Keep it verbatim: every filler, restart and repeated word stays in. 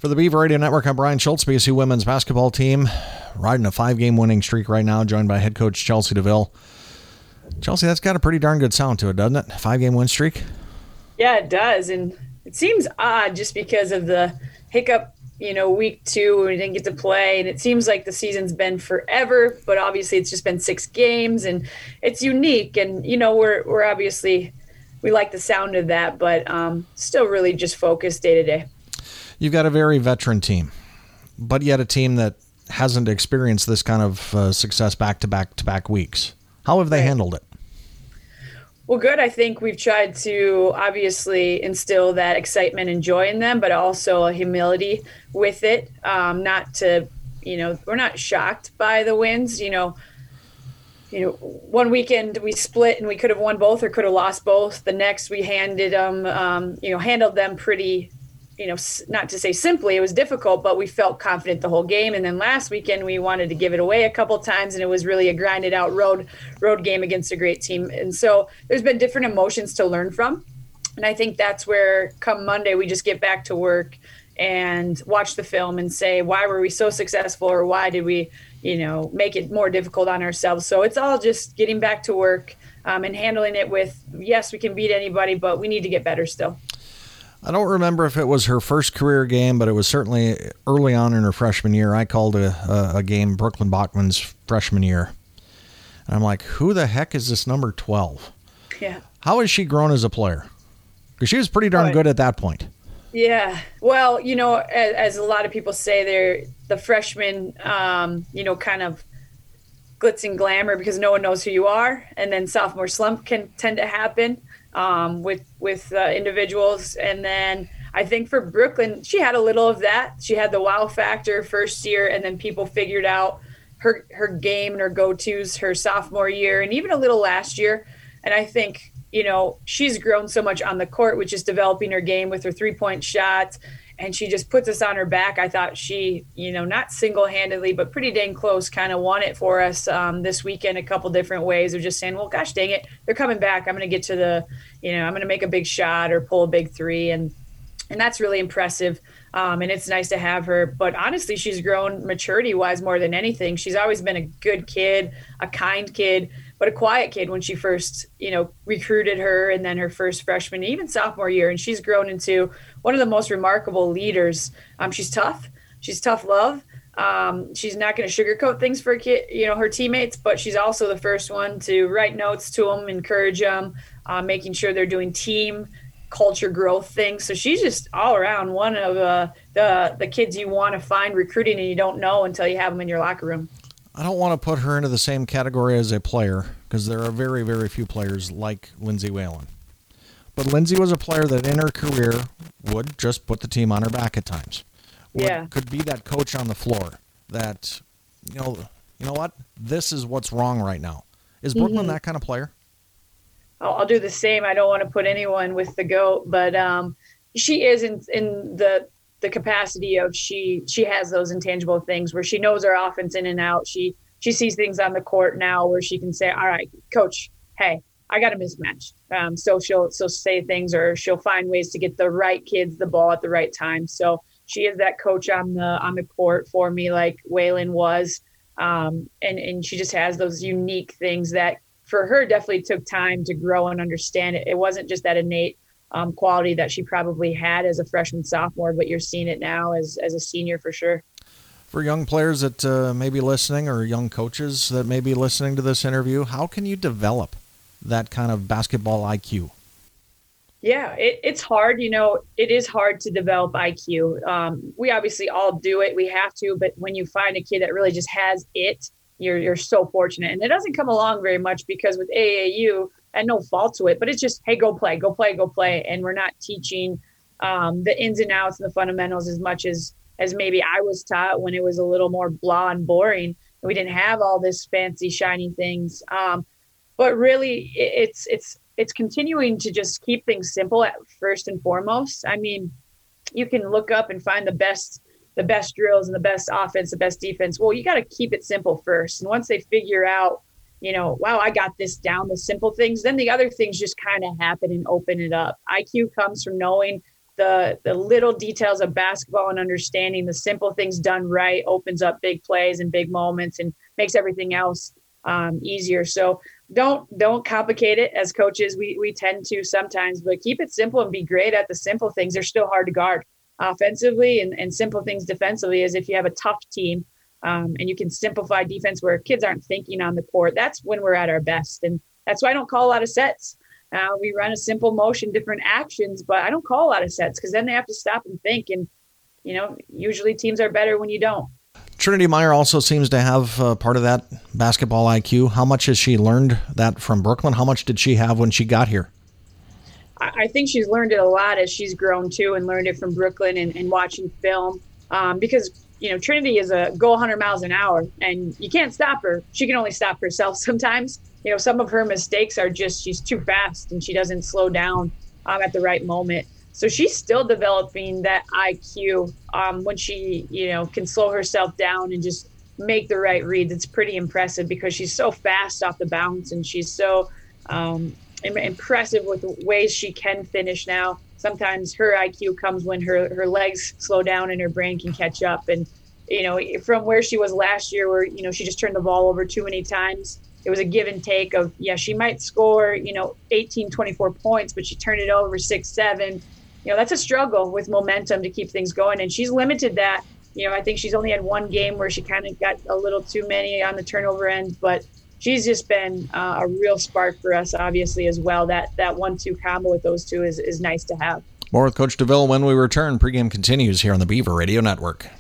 For the Beaver Radio Network, I'm Brian Schultz, B S U women's basketball team riding a five-game winning streak right now, joined by head coach Chelsea DeVille. Chelsea, that's got a pretty darn good sound to it, doesn't it? Five-game win streak? Yeah, it does. And it seems odd just because of the hiccup, you know, week two when we didn't get to play. And it seems like the season's been forever, but obviously it's just been six games and it's unique. And, you know, we're we're obviously, we like the sound of that, but um, still really just focused day to day. You've got a very veteran team, but yet a team that hasn't experienced this kind of uh, success back-to-back-to-back weeks. How have they Right. handled it? Well, good. I think we've tried to obviously instill that excitement and joy in them, but also a humility with it. Um, not to, you know, we're not shocked by the wins. You know, you know, one weekend we split and we could have won both or could have lost both. The next we handed them, um, you know, handled them pretty. You know, not to say simply, it was difficult, but we felt confident the whole game. And then last weekend, we wanted to give it away a couple times, and it was really a grinded out road road game against a great team. And so there's been different emotions to learn from. And I think that's where come Monday, we just get back to work and watch the film and say, why were we so successful, or why did we, you know, make it more difficult on ourselves? So it's all just getting back to work um, and handling it with, yes, we can beat anybody, but we need to get better still. I don't remember if it was her first career game, but it was certainly early on in her freshman year. I called a, a, a game Brooklyn Bachman's freshman year. And I'm like, who the heck is this number twelve? Yeah. How has she grown as a player? Because she was pretty darn Right. good at that point. Yeah. Well, you know, as, as a lot of people say, they're the freshmen, um, you know, kind of glitz and glamour because no one knows who you are. And then sophomore slump can tend to happen. Um, with with uh, individuals. And then I think for Brooklyn, she had a little of that. She had the wow factor first year, and then people figured out her her game and her go-tos her sophomore year and even a little last year. And I think, you know, she's grown so much on the court, which is developing her game with her three-point shot, and she just puts us on her back. I thought she, you know, not single-handedly, but pretty dang close, kind of won it for us um, this weekend a couple different ways of just saying, well, gosh dang it, they're coming back. I'm going to get to the, you know, I'm going to make a big shot or pull a big three. And and that's really impressive. Um, and it's nice to have her. But honestly, she's grown maturity-wise more than anything. She's always been a good kid, a kind kid, but a quiet kid when she first, you know, recruited her, and then her first freshman, even sophomore year. And she's grown into one of the most remarkable leaders. Um, she's tough. She's tough love. Um, she's not going to sugarcoat things for kid, you know, her teammates, but she's also the first one to write notes to them, encourage them, uh, making sure they're doing team culture growth things. So she's just all around one of uh, the the kids you want to find recruiting and you don't know until you have them in your locker room. I don't want to put her into the same category as a player because there are very, very few players like Lindsay Whalen. But Lindsay was a player that in her career would just put the team on her back at times. Would, Yeah. Could be that coach on the floor that, you know, you know what? This is what's wrong right now. Is Brooklyn Mm-hmm. that kind of player? I'll, I'll do the same. I don't want to put anyone with the GOAT, but um, she is in, in the the capacity of she she has those intangible things where she knows her offense in and out. She she sees things on the court now where she can say, all right, coach, hey, I got a mismatch. Um, so she'll she'll say things, or she'll find ways to get the right kids the ball at the right time. So she is that coach on the on the court for me, like Whalen was. Um, and, and she just has those unique things that for her definitely took time to grow and understand it. It wasn't just that innate um, quality that she probably had as a freshman, sophomore, but you're seeing it now as, as a senior for sure. For young players that uh, may be listening, or young coaches that may be listening to this interview, how can you develop that kind of basketball I Q? Yeah, it, it's hard. You know, it is hard to develop I Q. Um, we obviously all do it. We have to. But when you find a kid that really just has it, you're you're so fortunate. And it doesn't come along very much because with A A U, and no fault to it, but it's just, hey, go play, go play, go play. And we're not teaching um, the ins and outs and the fundamentals as much as as maybe I was taught when it was a little more blah and boring. We didn't have all this fancy, shiny things. Um, but really, it, it's it's it's continuing to just keep things simple at first and foremost. I mean, you can look up and find the best the best drills and the best offense, the best defense. Well, you got to keep it simple first. And once they figure out, you know, wow, I got this down, the simple things, then the other things just kind of happen and open it up. I Q comes from knowing the the little details of basketball and understanding the simple things done right opens up big plays and big moments and makes everything else um, easier. So don't don't complicate it as coaches. We we tend to sometimes, but keep it simple and be great at the simple things. They're still hard to guard offensively, and, and simple things defensively. As if you have a tough team um, and you can simplify defense where kids aren't thinking on the court, that's when we're at our best. And that's why I don't call a lot of sets. Uh, we run a simple motion, different actions, but I don't call a lot of sets because then they have to stop and think. And, you know, usually teams are better when you don't. Trinity Meyer also seems to have uh, part of that basketball I Q. How much has she learned that from Brooklyn? How much did she have when she got here? I, I think she's learned it a lot as she's grown too, and learned it from Brooklyn and, and watching film um, because, you know, Trinity is a go one hundred miles an hour and you can't stop her. She can only stop herself sometimes. You know, some of her mistakes are just she's too fast and she doesn't slow down um, at the right moment. So she's still developing that I Q um, when she, you know, can slow herself down and just make the right reads. It's pretty impressive because she's so fast off the bounce and she's so um, impressive with the ways she can finish now. Sometimes her I Q comes when her, her legs slow down and her brain can catch up. And, you know, from where she was last year where, you know, she just turned the ball over too many times. It was a give and take of, yeah, she might score, you know, eighteen, twenty-four points, but she turned it over six, seven. You know, that's a struggle with momentum to keep things going. And she's limited that. You know, I think she's only had one game where she kind of got a little too many on the turnover end, but she's just been uh, a real spark for us, obviously, as well. That that one two combo with those two is, is nice to have. More with Coach DeVille when we return. Pregame continues here on the Beaver Radio Network.